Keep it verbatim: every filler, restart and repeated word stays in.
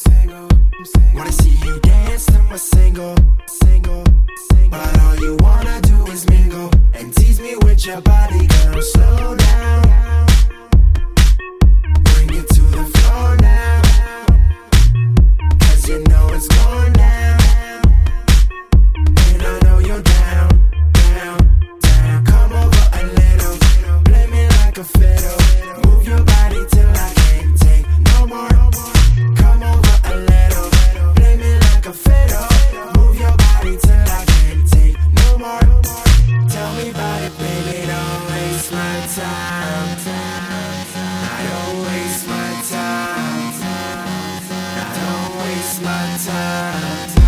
single. Wanna see you dance to my single, single, single. But all you wanna do is mingle and tease me with your body, girl. Slow down, bring it to the floor now, 'cause you know it's going down. And I know you're down, down, down. Come over a little, play me like a fiddle. Move your body till I can't take no more. Come over a little, play me like a fiddle. Move your body till I can't take no more. Tell me about it, baby, don't waste my time. I don't waste my time. I don't waste my time.